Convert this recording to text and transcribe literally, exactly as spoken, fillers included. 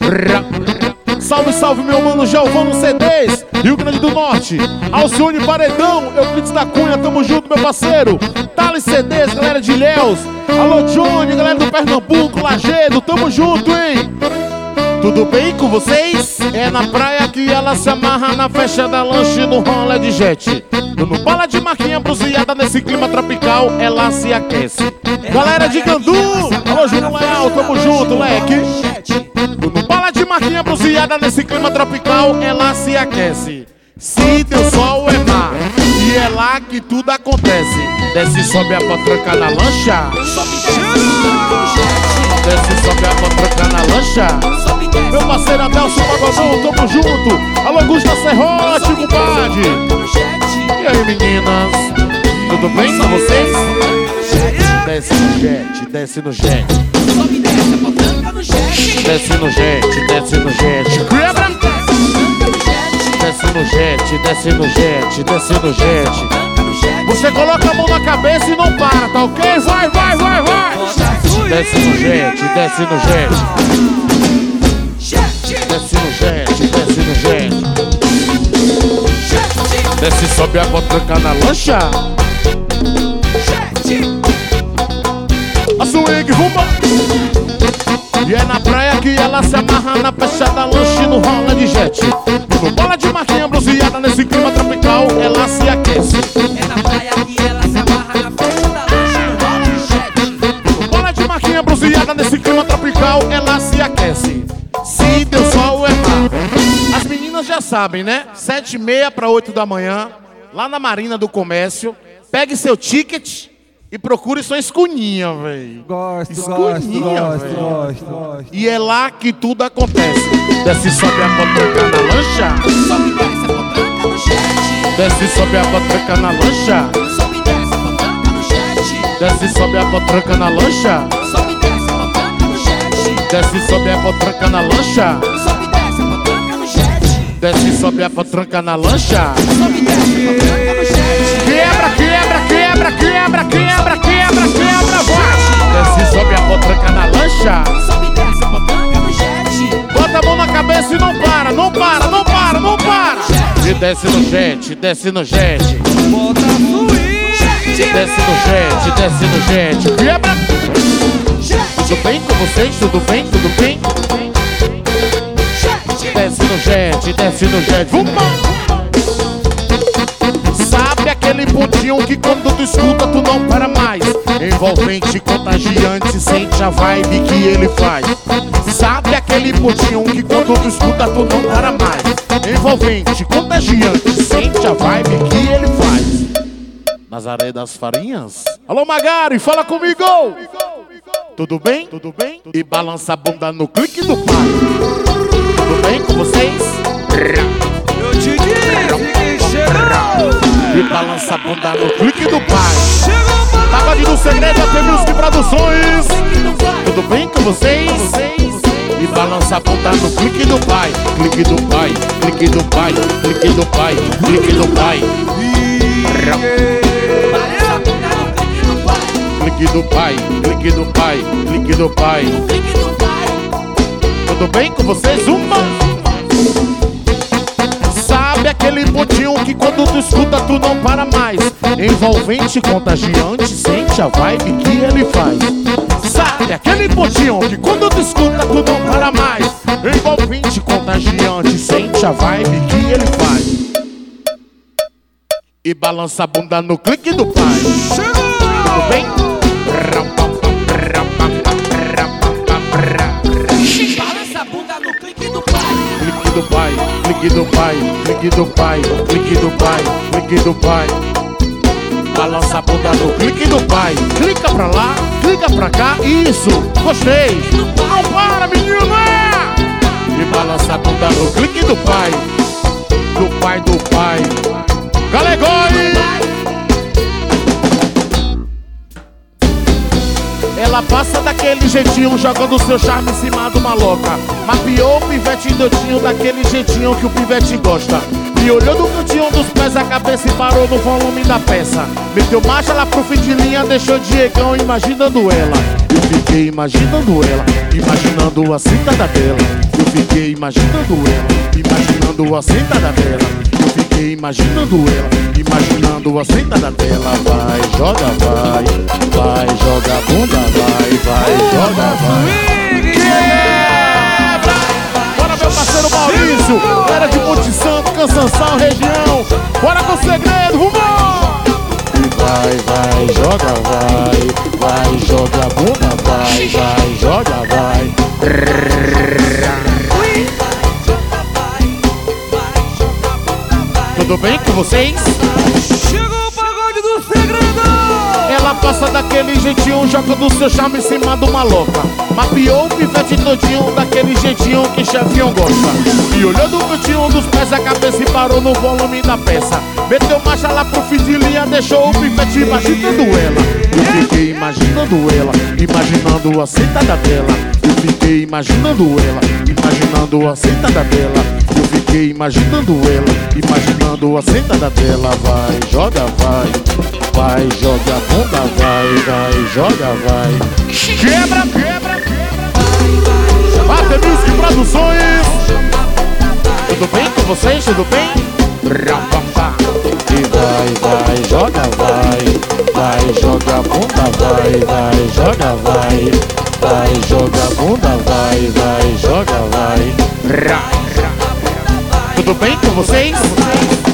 Salve, salve, meu mano Giovano C Ds, Rio Grande do Norte. Alcione Paredão, Euclides da Cunha, tamo junto, meu parceiro. Thales C Ds, galera de Ilhéus. Alô, Johnny, galera do Pernambuco, Lagedo, tamo junto, hein? Tudo bem com vocês? É na praia que ela se amarra, na festa da lanche, no rolê de jet. No bala de marquinha bronzeada, nesse clima tropical, ela se aquece. Galera de Gandu, alô, Júnior Leal, tamo junto, leque. No bala de marquinha bronzeada, nesse clima tropical, ela se aquece. Se teu sol é mar, e é lá que tudo acontece. Desce, sobe a potranca na lancha. Desce, sobe a potranca na lancha. Meu parceiro Adelson Pagodão, tamo junto. Alô, Gusta Serrote, compadre. E aí, meninas? Tudo bem com vocês? Desce no jet, desce no jet. Desce no jet, desce no jet. Quebra! Desce no jet, desce no jet, desce no jet. Você coloca a mão na cabeça e não para, tá ok? Vai, vai, vai, vai! Desce no jet, desce no jet. Desce no jet, desce no jet. Desce, sobe a potranca na lancha. A swing, rumba. E é na praia que ela se amarra, na festa da lanche, no rola de jet. No bola de marquinha bronzeada, nesse clima tropical, ela se aquece. É na praia que ela se amarra, na festa da lanche, no rola de jet. No bola de marquinha bronzeada, nesse clima tropical, ela se aquece. Se deu sol é mar. As meninas já sabem, né? Sete e meia para oito da manhã, lá na Marina do Comércio. Pegue seu ticket e procure sua escuninha, velho. Gosto, escuninha, gosto, véio. gosto, gosto. E é lá que tudo acontece. Desce, sobe a potranca na lancha. Sobe, desce a potranca no jet. Desce, sobe a potranca na lancha. Sobe, desce a potranca no jet. Desce, sobe a potranca na lancha. Sobe, desce a potranca no jet. Desce, sobe a potranca na lancha. Sobe, desce a potranca no jet. Desce, sobe a potranca na lancha. Sobe, desce a potranca no jet. Quebra, quebra, quebra, quebra, quebra, quebra, quebra, vai! Desce, sobe a potranca na lancha. Sobe, desce a potranca no jet. Bota a mão na cabeça e não para, não para, não para, não para! E desce no jet, desce no jet. Bota fluir. Desce no jet, desce no jet. Quebra! Tudo bem com vocês? Tudo bem? Tudo bem? Desce no jet, desce no jet. Vamos! Sabe aquele pontinho que quando tu escuta tu não para mais? Envolvente, contagiante, sente a vibe que ele faz. Sabe aquele pontinho que quando tu escuta tu não para mais? Envolvente, contagiante, sente a vibe que ele faz. Nazaré das Farinhas. Alô, Magari, fala comigo! Tudo bem? Tudo bem? E balança a bunda no clique do pai. Tudo bem com vocês? Eu te disse que chegou. E balança a bunda no clique do pai. Chegou, mano. Pagode do Segredo, A T Music Produções. Tudo bem com vocês? E balança a bunda no clique do pai. Clique do pai, clique do pai, clique do pai, clique do pai. Balança a bunda no clique do pai. Clique do pai, clique do pai, clique do pai. Clique do pai. Tudo bem com vocês? Uma. Sabe aquele pontinho que quando tu escuta tu não para mais? Envolvente, contagiante, sente a vibe que ele faz. Sabe aquele pontinho que quando tu escuta tu não para mais? Envolvente, contagiante, sente a vibe que ele faz. E balança a bunda no clique do pai. Tudo bem? Balança a bunda no clique do pai. Clique do pai, clique do pai, clique do pai, clique do pai, clique do pai. Balança a bunda no clique do pai. Clica pra lá, clica pra cá. Isso, gostei. Não para, menina! E balança a bunda no clique do pai. Do pai, do pai. Galegói! Ela passa daquele jeitinho, jogando seu charme em cima de uma louca. Mapeou o pivete doidinho daquele jeitinho que o pivete gosta. E olhou no cantinho dos pés a cabeça e parou no volume da peça. Meteu marcha lá pro fim de linha, deixou Diegão imaginando ela. Eu fiquei imaginando ela, imaginando a sentada dela. Eu fiquei imaginando ela, imaginando a sentada dela. Eu fiquei imaginando ela, imaginando a sentada dela. Vai, joga, vai, vai, joga a bunda, vai, vai, joga, vai. Quebra! Bora, meu parceiro Maurício, era de Monte Santo, Cansanção, região. Bora com o segredo, vambora! Vai, vai, joga, vai, vai, joga a bunda, vai, vai, joga, vai. Tudo bem com vocês? Chegou o pagode do segredo! Ela passa daquele jeitinho, joga do seu charme em cima de uma louca. Mapeou o pivete todinho, daquele jeitinho que chefinho gosta. E olhou no cantinho dos pés a cabeça e parou no volume da peça. Meteu marcha lá pro fim de linha, deixou o pivete imaginando ela. Eu fiquei imaginando ela, imaginando a sentada dela. Eu fiquei imaginando ela, imaginando a sentada dela. Eu fiquei imaginando ela, imaginando a sentada dela. Vai, joga, vai, vai, joga a bunda, vai, vai, joga, vai. Quebra, quebra, quebra. Bate Music Produções. Tudo bem com vocês? Tudo bem? E vai, vai, joga, vai, vai, joga a bunda, vai, vai, joga, vai, vai, joga a bunda, vai, vai, joga, vai. Tudo bem com vocês?